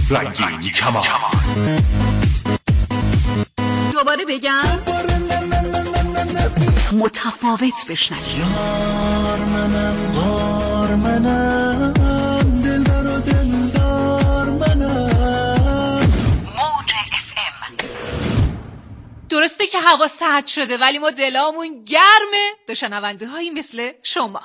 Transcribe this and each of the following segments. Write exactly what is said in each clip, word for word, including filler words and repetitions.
رنگین کمان. دوباره بگم متفاوت بشنوید. یار منم غار منم دلبر و دلدار منم. موج اف ام. درسته که هوا سرد شده ولی ما دلامون گرمه به شنونده هایی مثل شما.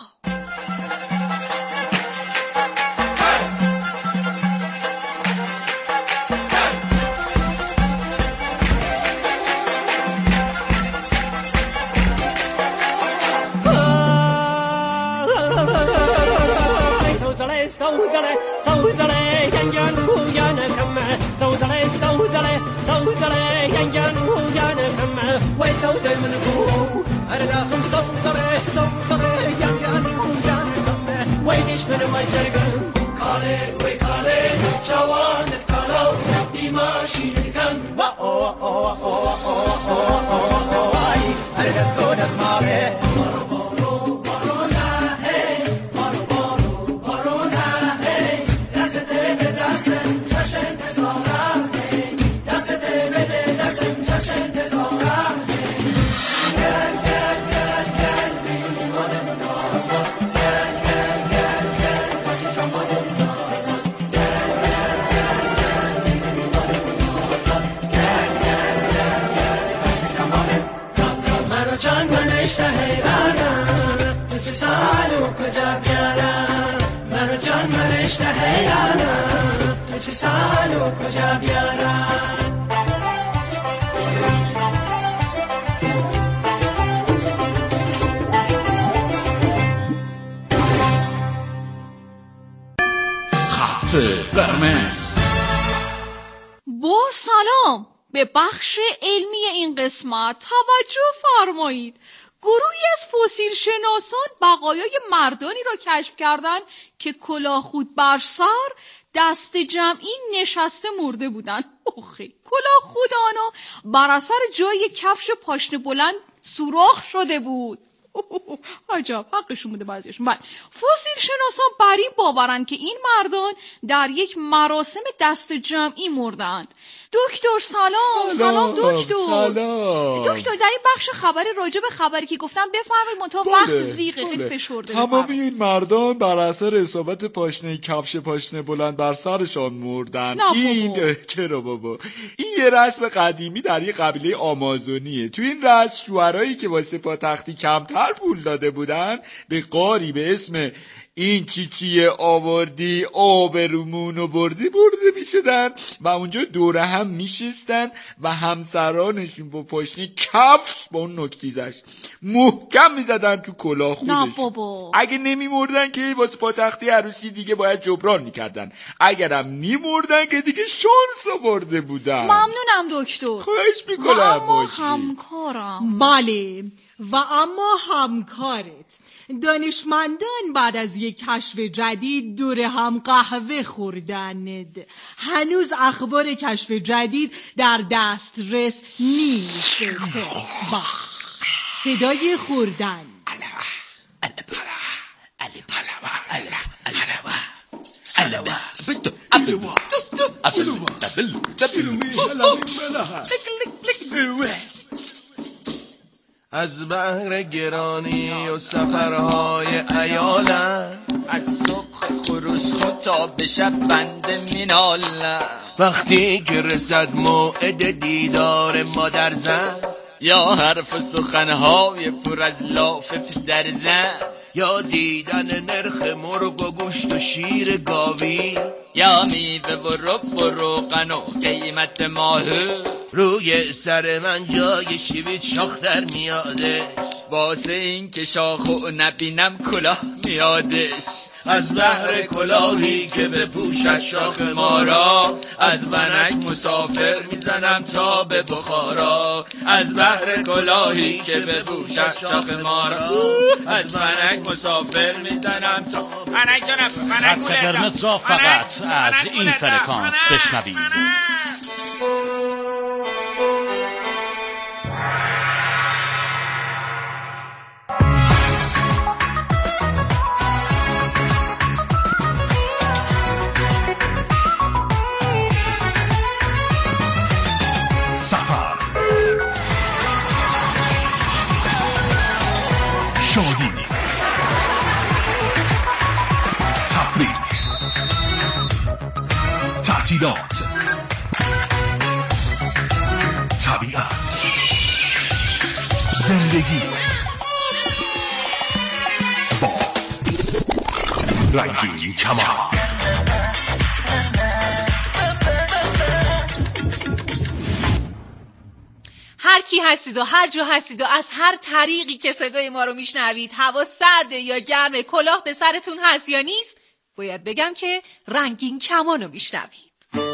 خط قرمز. با سلام به بخش علمی این قسمت توجه فرمایید. گروهی از فسیل شناسان بقایای مردانی را کشف کردند که کلاه خود بر سر دست جمعی نشسته مرده بودند. اوخی کلاه خود آنها بر اثر جای کفش پاشنه بلند سوراخ شده بود. عجب حقشون بوده بعضیشون. بله فسیل شناسان بر این باورند که این مردان در یک مراسم دست جمعی مردند. دکتر سلام. سلام دکتر. سلام دکتر در این بخش خبر راجع به خبری که گفتم بفرمایید منتها وقت زیغه خیلی فشرده. تمام این مردان بر اثر اصابت پاشنه کفش پاشنه بلند بر سرشان مردن. این چرا بابا؟ این یه رسم قدیمی در یه قبیله آمازونیه. تو این رسم شوهرایی که واسه پاتختی کمتر پول داده بودن به قاری به اسم این چی چیه آوردی آبرومونو بردی برده می شدن و اونجا دوره هم می شستن و همسرانشون با پاشنه کفش با اون نکتیزش محکم می زدن تو کلاه خودش. نه بابا. اگه نمی مردن که واسه پاتختی عروسی دیگه باید جبران می کردن، اگرم می مردن که دیگه شانس برده بودن. ممنونم دکتر. خواهش می کنم. و اما همکارم. بله و اما همکارت دانشمندان بعد از یک کشف جدید دور هم قهوه خوردند. هنوز اخبار کشف جدید در دسترس نیست. با صدای خوردن از بحر گرانی و سفرهای ایالم، از صبح خروس خود تا به شب بنده مینالم. وقتی که رسد موعد دیدار مادر زن، یا حرف سخنهای پر از لاف پدر زن، یا دیدن نرخ مرغ و گوشت و شیر گاوی، یا میوه و رب و روغن و قیمت ماهی. روی سر من جای شیوید شاخ در میاده، واسه این که شاخو نبینم کلاه میادش. از بحر کلاهی که بپوشد شاخ ما را، از ونک مسافر میزنم تا به بخارا. از بحر کلاهی که بپوشد شاخ ما را، از ونک مسافر میزنم تا ونک دو نفر خط قرمز را فقط از این فرکانس بشنوید. تعطیلات، طبیعت، زندگی با رنگین کمان. هر کی هستید و هر جا هستید و از هر طریقی که صدای ما رو میشنوید، هوا سرده یا گرمه، کلاه به سرتون هست یا نیست، باید بگم که رنگین کمان رو میشنوید.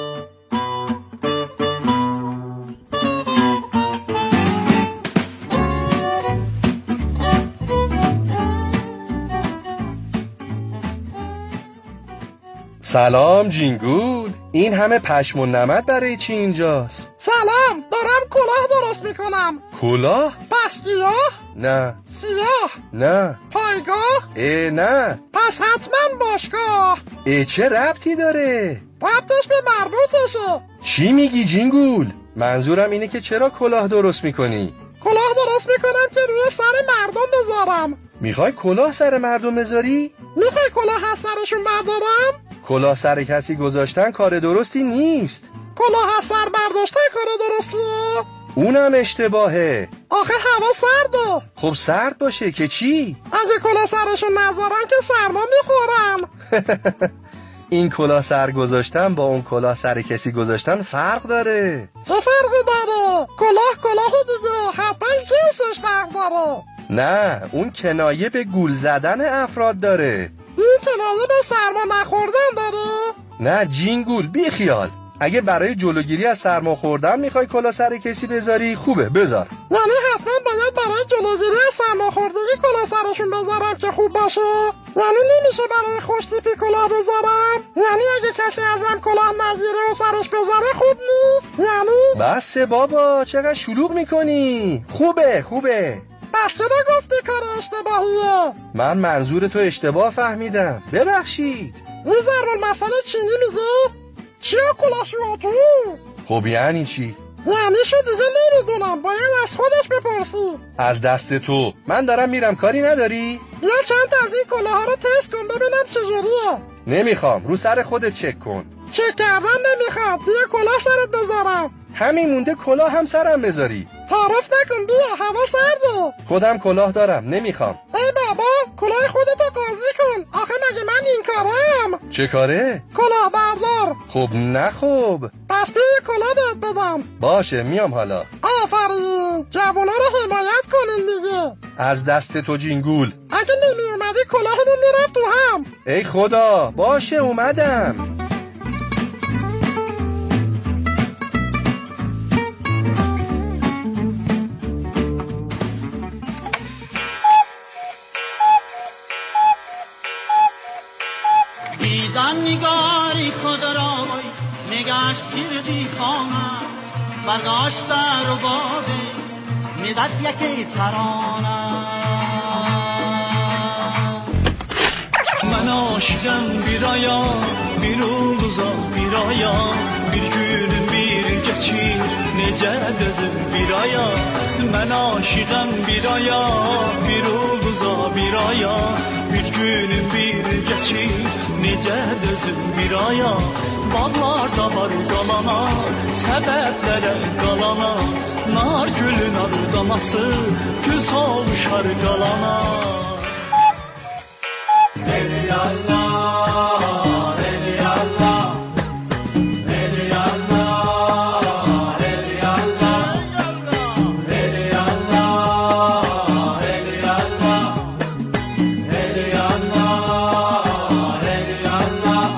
سلام جینگول، این همه پشم و نمد برای چی اینجاست؟ سلام، دارم کلاه درست میکنم. کلاه؟ پس گیاه؟ نه. سیاه؟ نه. پایگاه؟ اه نه. پس حتما باشگاه. اه چه ربطی داره؟ ربطش به مربوطشه. چی میگی جینگول؟ منظورم اینه که چرا کلاه درست میکنی؟ کلاه درست میکنم که روی سر مردم بذارم. میخوای کلاه سر مردم بذاری؟ میخوای کلاه از سرشون بردارم؟ کلاه سر کسی گذاشتن کار درستی نیست. کلاه از سر برداشتن کار درستیه؟ اونم اشتباهه. آخه هوا سرده. خب سرد باشه که چی؟ اگه کلاه سرشون نذارن که سرما میخورن. این کلاه سر گذاشتن با اون کلاه سر کسی گذاشتن فرق داره. چه فرقی داره؟ کلاه کلاه دیگه، حتما جنسش فرق داره. نه، اون کنایه به گول زدن افراد داره. این کنایه به سرما نخوردن داره؟ نه جینگول، بی خیال. اگه برای جلوگیری از سرما خوردن میخوای کلاه سر کسی بذاری، خوبه بذار. یعنی حتما باید برای جلوگیری از سرما خوردگی کلاه سرشون بذارم که خوب باشه؟ یعنی نمیشه برای خوشتیپی کلاه بذارم؟ یعنی اگه کسی ازم کلاه نگیره و سرش بذاره خوب نیست؟ یعنی؟ بسه بابا، چقدر شلوغ میکنی. خوبه خوبه. پس چرا گفتی کار اشتباهیه؟ من منظور تو اشتباه فهمیدم، ببخشید. این ضرب المثل چینی میگه چیا کلاشو تو؟ خب یعنی چی؟ یعنی شو دیگه نمیدونم، باید از خودش بپرسی. از دست تو. من دارم میرم، کاری نداری؟ یا چند تا از این کلاه ها رو تست کن ببینم چجوریه. نمیخوام، رو سر خودت چک کن. چک کردن نمیخوام، بیا کلاه سرت بذارم. همین مونده کلاه هم سرم بذاری. تعارف نکن، بیا هوا سرده. خودم کلاه دارم، نمیخوام. ای بابا، کلاه خودتو قاضی کن. آخه مگه من این کارم؟ چه کاره؟ کلاه بردار. خب نه خب. پس بیا کلاه بهت بدم. باشه میام حالا. آفرین، جوونا رو حمایت کنین دیگه. از دست تو جینگول. اگه نمی اومدی کلاهمون میرفت تو هم. ای خدا، باشه اومدم. دیدن نگاری خود رای نگشت پیر دیفانه برداشت در بابه میزد یکی ترانه من aşığım bir aya bir ulduza bir aya bir günün bir geçir nece gözüm bir aya ben aşığım bir aya bir ulduza bir aya bir günün bir geçir nece gözüm bir aya bağlarda var qalana səbəblərə qalana nar gülün ardaması güz olmuşar qalana Eli Allah, Eli Allah, Eli Allah, Eli Allah, Eli Allah, Eli Allah, Eli Allah, Eli Allah.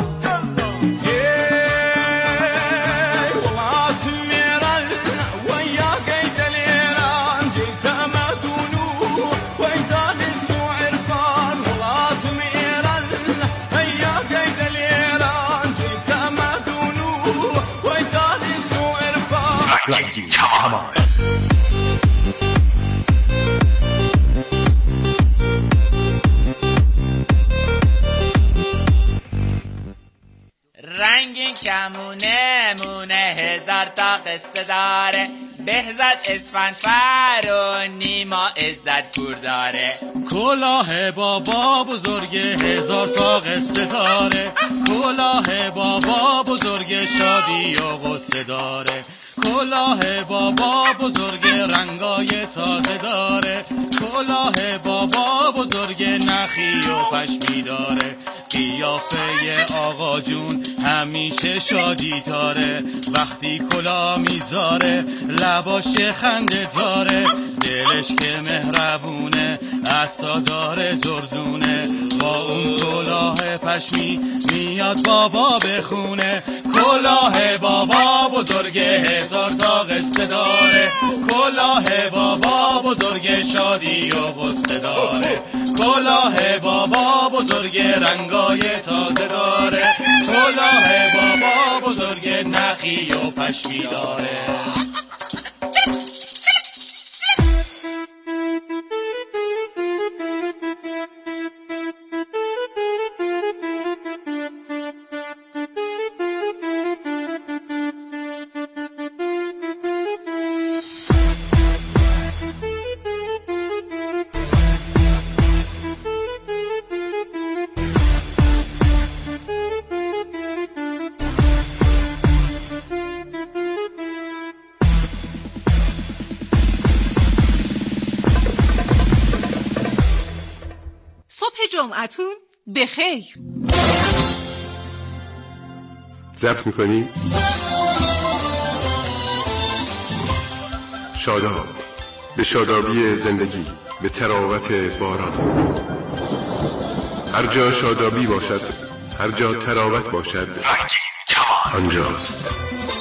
Ey وطن ميران ويا قيد الإيران جيت أمدونه وإنزال السوء کمونه مونه هزار تا قصه داره. بهزاد اسفندفر و نیما عزت پور داره. کلاه بابا بزرگ هزار تا قصه داره. کلاه بابا بزرگ شادی و غصه داره. کلاه بابا بزرگ رنگای تازه داره. کلاه بابا بزرگ نخی و پشمی داره. قیافه آقا جون همیشه شادی داره. وقتی کلاه میذاره لباش خنده داره. دلش که مهربونه عصا داره دردونه. با اون کلاه پشمی میاد بابا بخونه. کلاه بابا بزرگ هزار تا قصه داره. کلاه بابا بزرگ شادی و غصه داره. کلاه بابا بزرگ رنگای تازه داره. کلاه بابا بزرگ نخی و پشمی داره. جمعتون بخیر. ضبط میکنی؟ شاداب، به شادابی زندگی، به تراوت باران. هر جا شادابی باشد، هر جا تراوت باشد، آنجاست.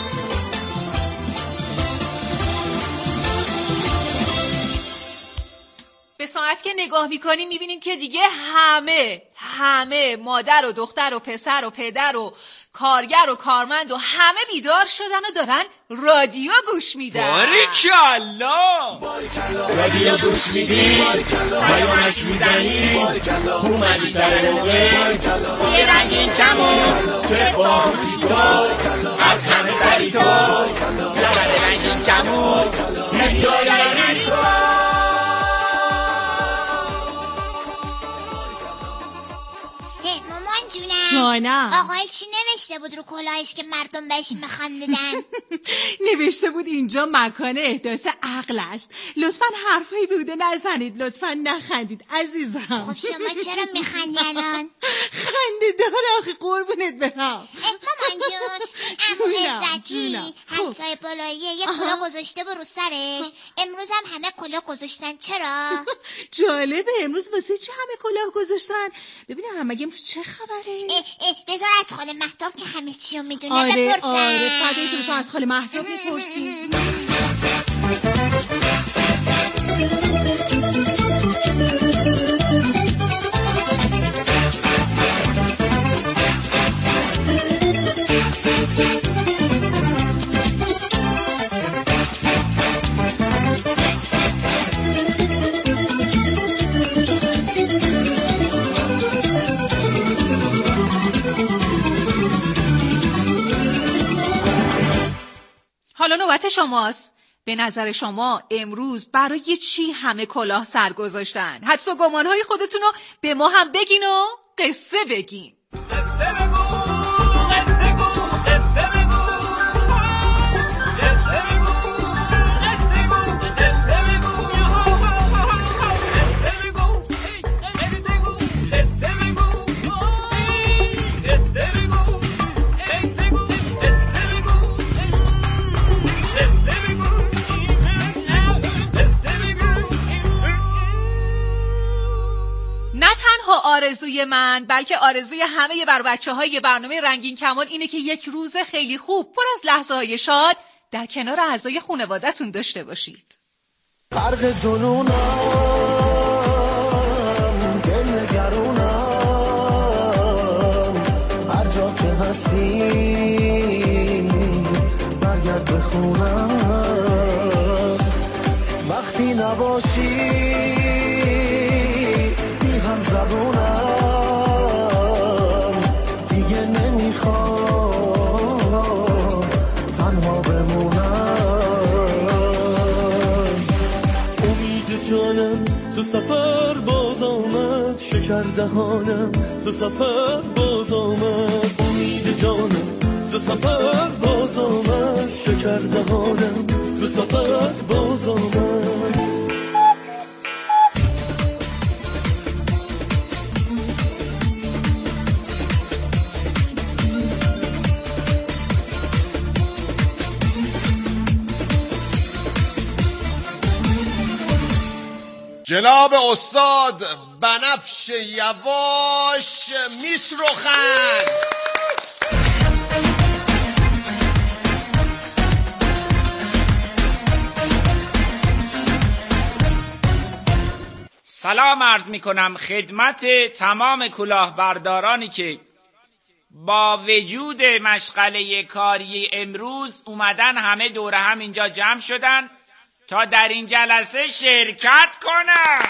به ساعت که نگاه میکنیم میبینیم که دیگه همه همه مادر و دختر و پسر و پدر و کارگر و کارمند و همه بیدار شدن و دارن رادیو گوش میدن. باریکالله رادیو گوش میدی، پیامک میزنی، اومدی سر موقع، یه رنگین کمون چه باهوشی تو، از همه سری تو، زبر رنگین کمون یه جایی تو. جانم. آقای چی نوشته بود رو کلاهش که مردم بهش میخندیدن؟ نوشته بود اینجا مکان احداث عقل است، لطفاً حرفایی بوده نزنید، لطفاً نخندید عزیزم. خب شما چرا میخندی الان؟ خنده داره آخه قربونت برم. مامان جون این عمو عزتی همسایه بالاییه یه کلاه گذاشته بود رو سرش، امروز هم همه کلاه گذاشتن. چرا؟ جالبه امروز واسه چه همه کلاه گذاشتن؟ ببینم مگه امروز چه خبره؟ اه اه بذار از خاله مهتاب که همه چی رو میدونه آره بپرسم. آره فدای تو بشم، از خاله مهتاب میپرسی. حالا نوبت شماست. به نظر شما امروز برای چی همه کلاه سر گذاشتن؟ حدس و گمانهای خودتون رو به ما هم بگین و قصه بگین. قصه بگو، قصه گو، قصه بگو، قصه بگو، قصه گو، قصه بگو، قصه بگو، قصه گو، قصه بگو، قصه بگو، قصه گو، قصه بگو، قصه بگو، قصه بگو. نه تنها آرزوی من بلکه آرزوی همه بر بچه های برنامه رنگین کمان اینه که یک روز خیلی خوب پر از لحظه های شاد در کنار اعضای خانواده‌تون داشته باشید. غرق جنونم دل نگرونم، هر جا که هستی برگرد به خونم، وقتی نباشی بی هم زبونم، دیگه نمیخوام ز سفر باز آمد شکر دهانم، ز سفر باز آمد امید جانم، ز سفر باز آمد شکر دهانم، ز سفر باز آمد. جناب استاد بنفش یواش میسرخن. سلام عرض می کنم خدمت تمام کلاهبردارانی که با وجود مشغله کاری امروز اومدن همه دور هم اینجا جمع شدن تا در این جلسه شرکت کنن.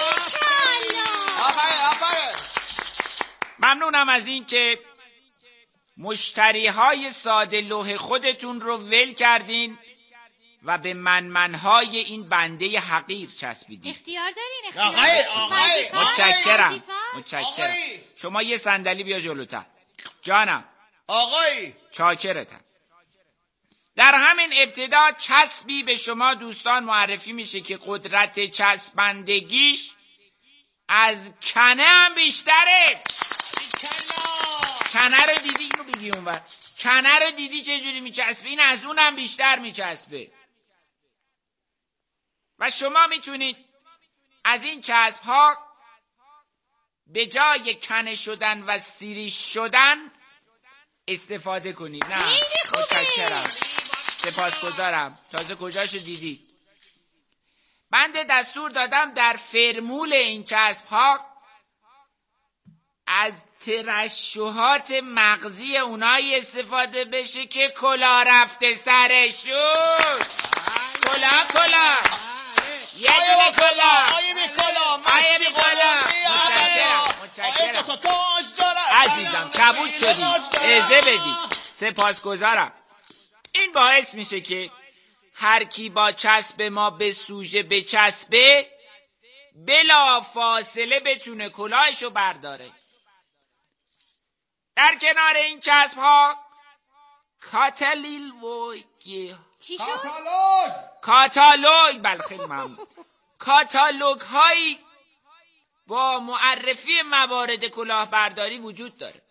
ممنونم از این که مشتری های ساده لوح خودتون رو ول کردین و به منمنهای این بنده حقیر چسبیدین. اختیار دارین اختیار. آقای آقای متشکرم متشکرم. شما یه صندلی بیا جلوتر. جانم آقای چاکرتم. در همین ابتدا چسبی به شما دوستان معرفی میشه که قدرت چسبندگیش از کنه هم بیشتره. کنه رو دیدی؟ اینو بگی اون وقت. کنه رو دیدی چجوری میچسبه؟ این از اون هم بیشتر میچسبه. و شما میتونید از این چسب ها به جای کنه شدن و سیریش شدن استفاده کنید. نه متشکرم سپاسگزارم. تازه کجاشو دیدید؟ بنده دستور دادم در فرمول این چسب ها از ترشحات مغزی اونایی استفاده بشه که کلا رفته سرشون. کلا کلا یه دونه کلا آیه بی کلا آیه بی کلا. متشکرم متشکرم عزیزم کبود شدی ازه بدید. سپاسگزارم. این باعث میشه که هر کی با چسب ما به سوژه بچسبه بلا فاصله بتونه کلاهشو برداره. در کنار این چسب ها کاتالیل وی چی شد؟ کاتالوگ کاتالوگ بله خیلی ممنون. کاتالوگ هایی با معرفی موارد کلاهبرداری وجود داره.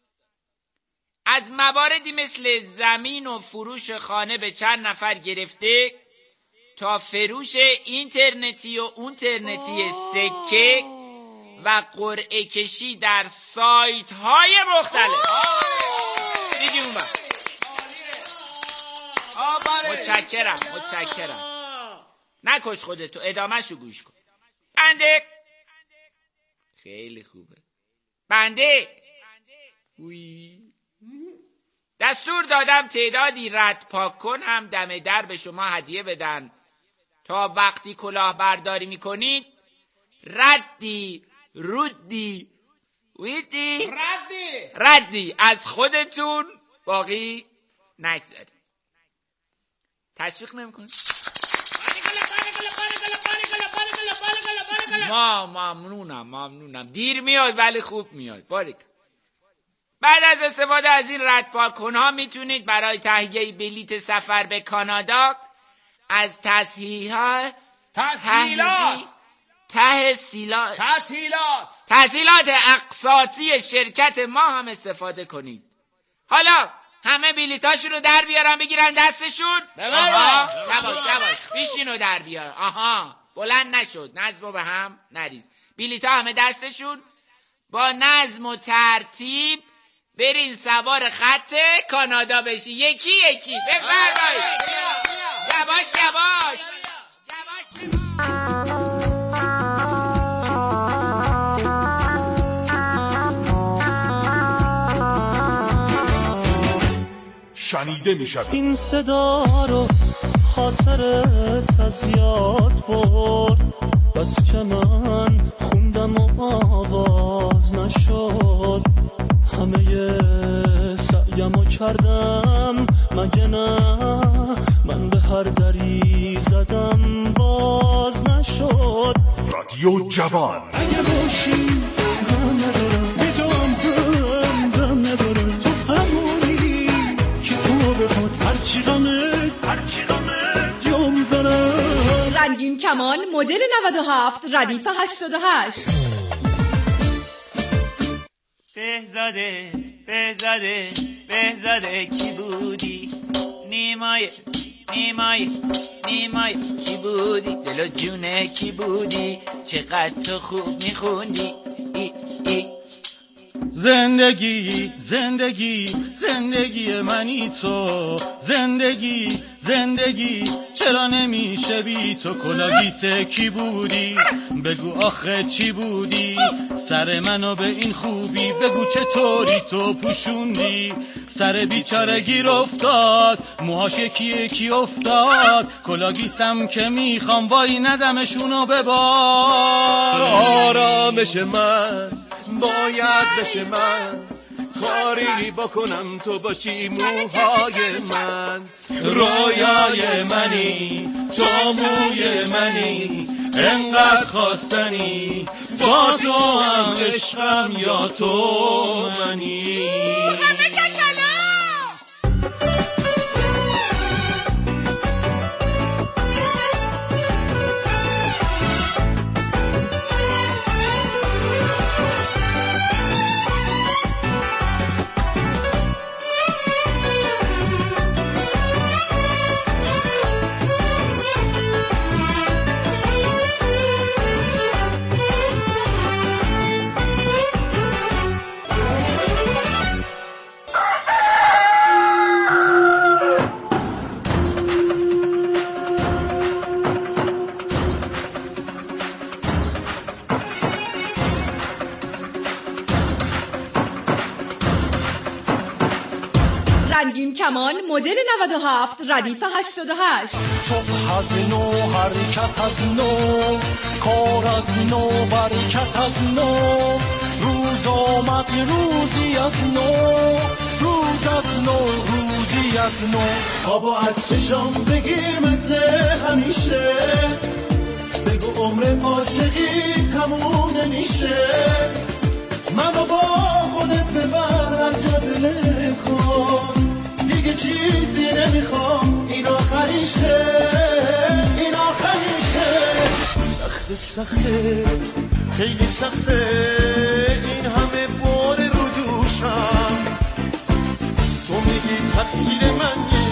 از مواردی مثل زمین و فروش خانه به چند نفر گرفته تا فروش اینترنتی و اونترنتی سکه و قرعه کشی در سایت های مختلف. دیدی اون وقت. متشکرم متشکرم. نکش خودتو ادامه شو گوش کن. بنده خیلی خوبه. بنده وی دستور دادم تعدادی رد پاک کن هم دم در به شما هدیه بدن تا وقتی کلاهبرداری میکنید ردی رودی ویدی ردی ردی از خودتون باقی نگذارید. تشویق نمیکنید؟ ما ممنونم ممنونم. دیر میاد ولی خوب میاد. باریک. بعد از استفاده از این ردپاک‌کن‌ها میتونید برای تهیه بلیت سفر به کانادا از تسهیلات تسهیلات تسهیلات تسهیلات تسهیلات اقساطی شرکت ما هم استفاده کنید. حالا همه بلیتاشون رو در بیارن بگیرن دستشون. آها یواش یواش بیشینو در بیار. آها بلند نشد نظم به هم نریز. بلیتا همه دستشون با نظم و ترتیب برین سوار خط کانادا بشی یکی یکی. بفرمایید یواش یواش. شنیده می شود. این صدا رو خاطرت از یاد برد بس که من خوندم و آواز نشد. همه سعیمو کردم مگه نه من به هر دری زدم باز نشد. رادیو جوان. اگه باشی غم ندارم، به تو هم غم غم ندارم، تو همونی که تو بخواد هرچی غمه هرچی غمه جا میزنم. رنگین کمان مدل نود و هفت ردیف هشتاد و هشت. بهزاده بهزاده بهزاده کی بودی؟ نیمای نیمای نیمای کی بودی؟ دل و جونه کی بودی؟ چقدر تو خوب میخوندی. ای ای زندگی زندگی زندگی منی تو، زندگی زندگی چرا نمیشه بی تو؟ کلاگیسه کی بودی؟ بگو آخه چی بودی؟ سر منو به این خوبی بگو چطوری تو پوشوندی؟ سر بیچاره گیر افتاد، موهاش یکی یکی افتاد، کلاگیسم که میخوام وای ندمشونو ببار. آرامش من باید بشه، من کاری بکنم تو باشی موهای من. رویای منی تو موی منی، انقدر خواستنی با تو هم عشقم یا تو منی. رنگین کمان مدل نود و هفت ردیف هشتاد و هشت. صبح از نو حرکت از نو، کار از نو برکت از نو، روز آمد روزی از نو، روز از نو روزی از نو. بابا از چشام بگیر مثل همیشه، بگو عمر عاشقی تموم نمیشه، منو با خودت ببر هر جا دلت خواست، دیگه چیزی نمیخوام، این آخریشه این آخریشه. سخت سخته خیلی سخته این همه بار رو دوشم، تو میگی تقصیر من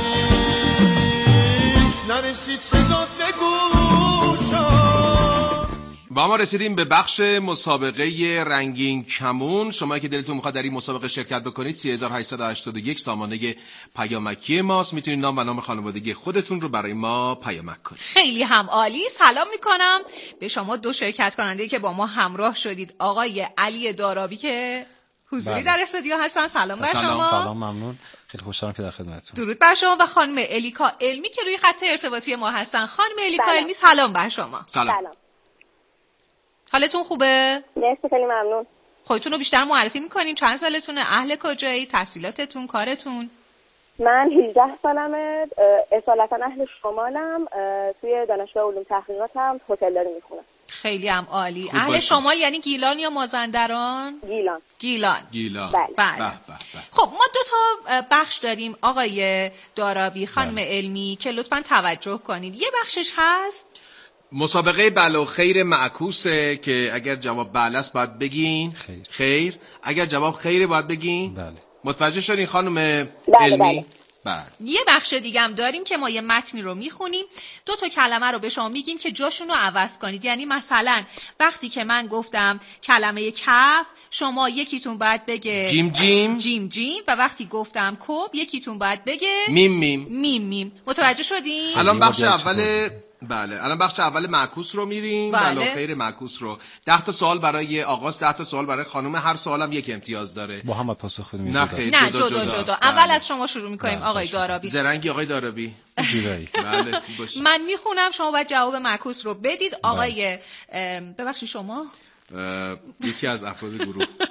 نیست، نرسید صدات نگوشم. و ما رسیدیم به بخش مسابقه رنگین کمون. شما که دلتون میخواد در این مسابقه شرکت بکنید سه هزار و هشتصد و هشتاد و یک سامانه پیامکی ماست. میتونید نام و نام خانوادگی خودتون رو برای ما پیامک کنید. خیلی هم عالی. سلام میکنم به شما دو شرکت کننده که با ما همراه شدید، آقای علی دارابی که حضوری در استودیو هستن. سلام بر شما. سلام، ممنون، خیلی خوشحالم که در خدمتتون. درود بر شما. و خانم الیکا علمی که روی خط ارتباطی ما هستن. خانم الیکا علمی سلام بر شما. سلام. سلام. حالتون خوبه؟ مرسی، خیلی ممنون. خودتون رو بیشتر معرفی میکنین؟ چند سالتونه؟ اهل کجایی؟ تحصیلاتتون؟ کارتون؟ من هجده سالمه، اصالتا اهل شمالم، توی دانشگاه علوم تحقیقاتم هتلداری میخونم. خیلی هم عالی. اهل باشم. شمال یعنی گیلان یا مازندران؟ گیلان. گیلان. گیلان. بله. بله. بله. خب ما دو تا بخش داریم آقای دارابی، خانم بله. علمی، که لطفاً توجه کنید. یه بخشش هست مسابقه بله و خیر معکوسه که اگر جواب بله است باید بگین خیر. خیر. اگر جواب خیره باید بگین بله. متوجه شدین خانم بله علمی؟ بله. بله. یه بخش دیگه هم داریم که ما یه متنی رو میخونیم، دو تا کلمه رو به شما میگیم که جاشون رو عوض کنید. یعنی مثلا وقتی که من گفتم کلمه کف، شما یکیتون باید بگه جیم جیم جیم جیم و وقتی گفتم کب یکیتون باید بگه میم میم میم میم. متوجه شدین؟ الان بخش اول بله الان بخش اول معکوس رو میریم. بله. بله خیر معکوس رو ده تا سوال برای آغاز، ده تا سوال برای خانم، هر سوالم یک امتیاز داره. با هم پاسخ بدیم. نه خیر نه جدا جدا, جدا. اول از شما شروع میکنیم آقای دارابی. زرنگی آقای دارابی. بله من میخونم شما باید جواب معکوس رو بدید. آقای ببخشید شما یکی از افراد گروه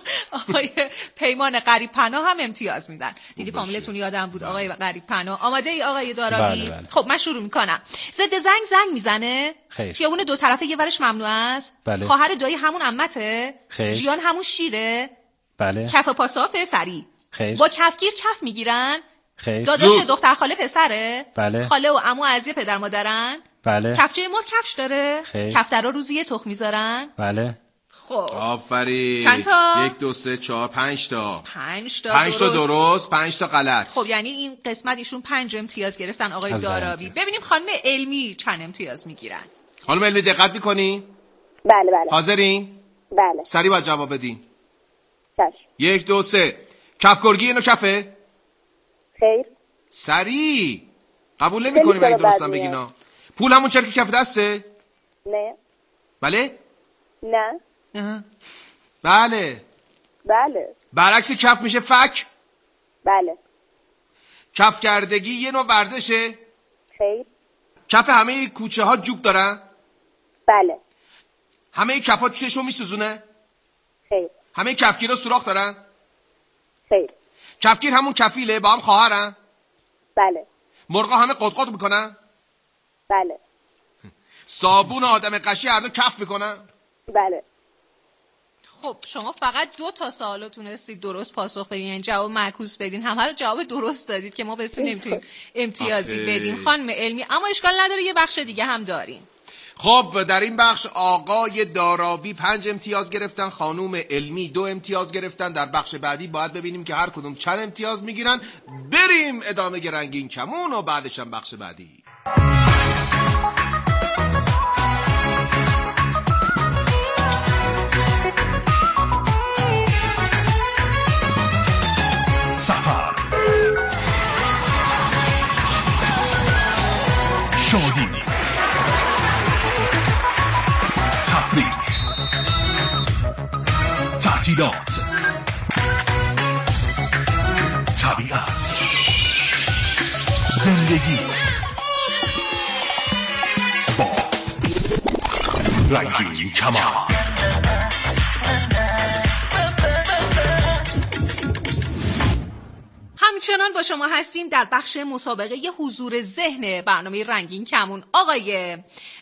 آقای پیمان غریب پناه هم امتیاز میدن. دیدی فامیلتون یادم بود آقای غریب پناه. آماده ای آقای دارابی؟ بله بله. خب من شروع میکنم. ضد زنگ زنگ میزنه؟ خیر. خیابون دو طرفه یه ورش ممنوع است؟ بله. خواهر دایی همون عمته؟ خیر. جیان همون شیره؟ بله. کف پا صافه سری؟ خیر. با کفگیر کف میگیرن؟ خیر. داداش دختر خاله پسره؟ بله. خاله و عمو عزیز پدر مادرن؟ بله. کفچه مار کفش داره؟ خیر. کفترها روزی یه تخم میذارن؟ بله. خب آفرین. چند تا؟ یک دو سه چهار پنج تا. پنج تا پنج تا درست. درست، پنج تا غلط. خب یعنی این قسمت ایشون پنج امتیاز گرفتن آقای از دارابی. ببینیم خانم علمی چند امتیاز میگیرن. خانم علمی دقت میکنی؟ بله بله. حاضرین؟ بله. سریع باید جواب بدین. چشم. یک دو سه. کف گرگی اینو کفه؟ خیر. سریع. قبول نمی کنیم اگه درستم بگینا. پول همون چرک کف دسته؟ نه. بله؟ نه. بله. بله. برعکس کف میشه فک؟ بله. کف کردگی یه نوع ورزشه؟ خیر. کف همه کوچه ها جوب دارن؟ بله. همه کف ها چشو میسوزونه؟ خیر. همه کفگیرها سوراخ دارن؟ خیر. کفگیر همون کفیله با هم خواهرن؟ بله. مرغا همه قطقط میکنن؟ بله. صابون آدم قشی هر دو کف میکنن؟ بله. خب شما فقط دو تا سوالو تونستید درست پاسخ بدین، یعنی جواب معکوس بدین، همه رو جواب درست دادید که ما بهتون نمیتونیم امتیازی بدیم خانم علمی، اما اشکال نداره یه بخش دیگه هم داریم. خب در این بخش آقای دارابی پنج امتیاز گرفتن، خانوم علمی دو امتیاز گرفتن. در بخش بعدی باید ببینیم که هر کدوم چند امتیاز میگیرن. بریم ادامه رنگین کمون و بعدش هم بخش بعدی. سفر، شادی، تفریح، تعطیلات، طبیعت، زندگی با رنگین کمان. همچنان با شما هستیم در بخش مسابقه حضور ذهن برنامه رنگین کمون. آقای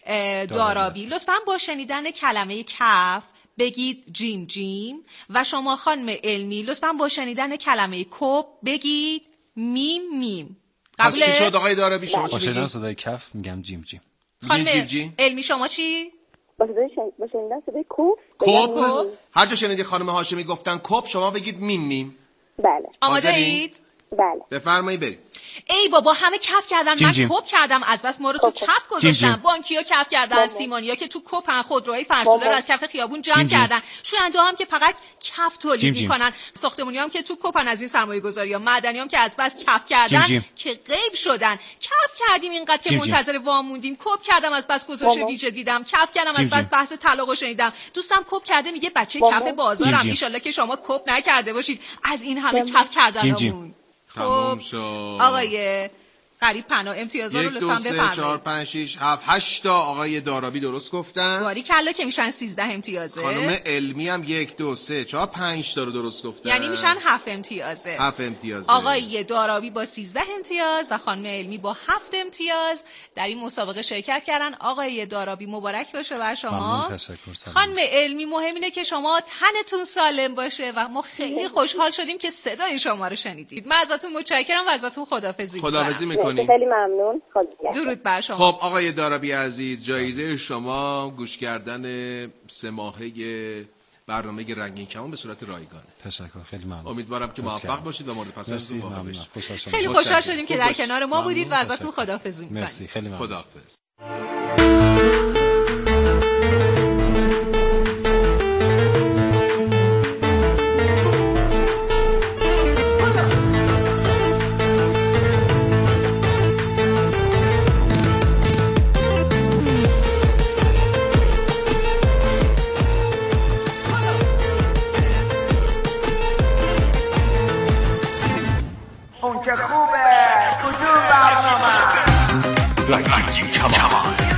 دارابی لطفاً با شنیدن کلمه کف بگید جیم جیم و شما خانم علمی لطفاً با شنیدن کلمه کپ بگید میم میم. پس چی شد آقای دارابی؟ شما با چی شنیدن بگید؟ صدای کف میگم جیم جیم. خانم علمی شما چی؟ با شنیدن صدای کپ. کپ؟ هر جا شنیدی خانم هاشمی گفتن کپ شما بگید میم میم. بله. آماده اید؟ بله. بفرمایید بریم. ای بابا همه کف کردن، جیم من جیم. کپ کردم، از بس ما رو تو کف گذاشتن. بانکیا کف کردن، سیمانیا که تو کپن، خودروهای فرسوده رو از کف خیابون جمع جیم جیم. کردن، شوینده هم که فقط کف جیم تولید جیم. میکنن، ساختمونی هم که تو کپن از این سرمایه گذاری ها، معدنی هم که از بس کف کردن جیم جیم. که غیب شدن. کف کردیم اینقدر که جیم جیم. منتظر وام موندیم، کپ کردم از بس گزارش ماما. ویژه دیدم، کف کردم از جیم بس جیم. بحث طلاقو شنیدم. دوستم کپ کرده میگه بچه ماما. کف بازارم، جیم جیم. ان شاءالله که شما کپ نکرده باشید از این همه ماما. کف کردنمون. جیم جیم. تمام خب شد. آقای غریب پناه امتیازا رو یک دو لطفاً سه بفرمایید. چهار پنج شیش هفت هشت تا آقای دارابی درست گفتن. باری کلا که میشن سیزده امتیازه. خانم علمی هم یک دو سه چهار پنج تا رو درست گفتن. یعنی میشن هفت امتیازه. هفت امتیازه. آقای دارابی با سیزده امتیاز و خانم علمی با هفت امتیاز در این مسابقه شرکت کردن. آقای دارابی مبارک باشه بر شما. ممنون، تشکر. سلام. خانم علمی مهم اینه که شما تنتون سالم باشه و ما خیلی خوشحال شدیم که صدای شما رو شنیدید. من ازتون متشکرم و ازتون خداحافظی می‌کنم. خداحافظی می‌کنیم. خیلی ممنون. درود بر شما. خب آقای دارابی عزیز، جایزه شما گوش کردن سه ماهه برنامه رنگین کمان به صورت رایگانه. تشکر، خیلی ممنون. امیدوارم که موفق باشید و مورد پسندتون واقع بشید. خیلی خوشحال شدیم که در کنار ما بودید و ازتون خداحافظی می‌کنیم. مرسی، خیلی ممنون. خداحافظ. اون که خوبه کدوم برنامه رنگین کمان.